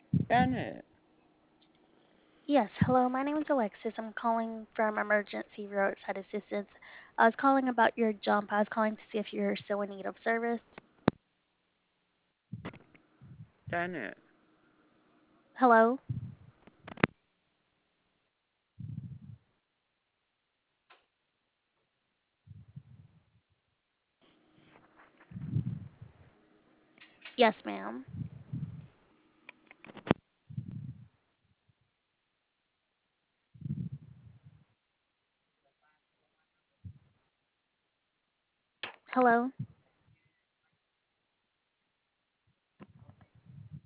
Janet. Yes, hello, my name is Alexis. I'm calling from Emergency Roadside Assistance. I was calling about your jump. I was calling to see if you're still in need of service. Janet. Hello? Yes, ma'am. Hello?